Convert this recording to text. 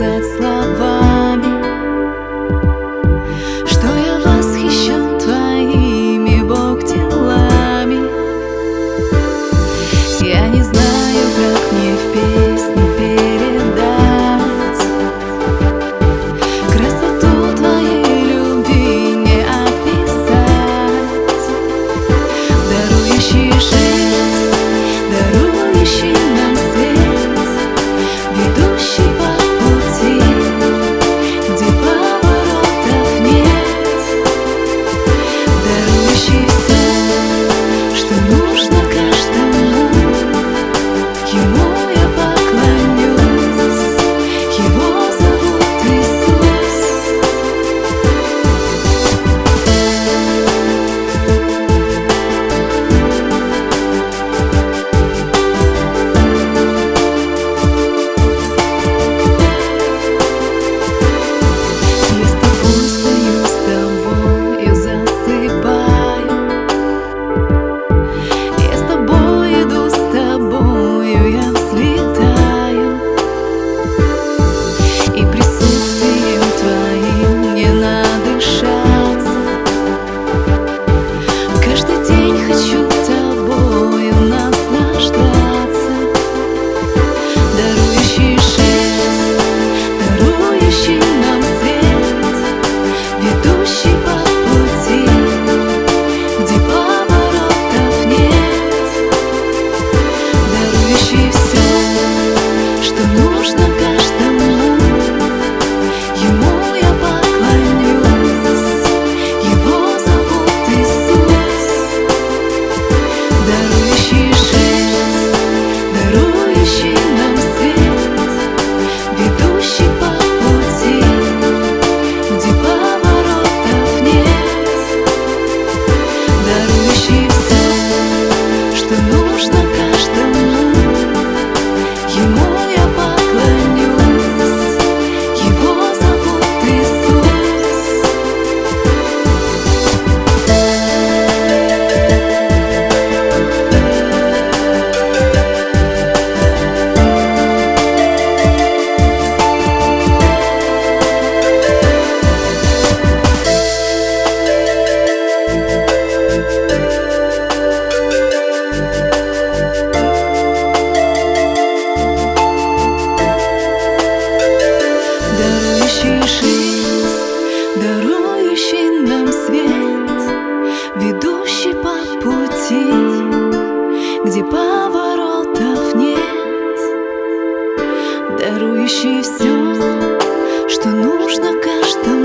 сказать словами, что я восхищен твоими, Бог, делами. Я не знаю, как мне в песне передать красоту твоей любви, не описать. Дарующий жизнь, дарующий нам свет, ведущий по пути, где поворотов нет. Дарующий все, что нужно каждому, ему я поклонюсь, его зовут Иисус. Я с тобой стою, с тобою засыпаю, я с тобой иду, с тобою я взлетаю, и присутствием твоим не надышаться. Каждый день хочу тобою наслаждаться. Дарующий жизнь, дарующий нам свет, ведущий по пути, где поворотов нет. Дарующий все, что нужно каждому, ему я поклонюсь, его зовут Иисус. Дарующий жизнь, дарующий нам свет, ведущий по пути, где поворотов нет. Дарующий все, что нужно каждому, ему я поклонюсь, его зовут Иисус. Дарующий жизнь, дарующий нам свет, ведущий по пути, где поворотов нет. Дарующий все, что нужно каждому,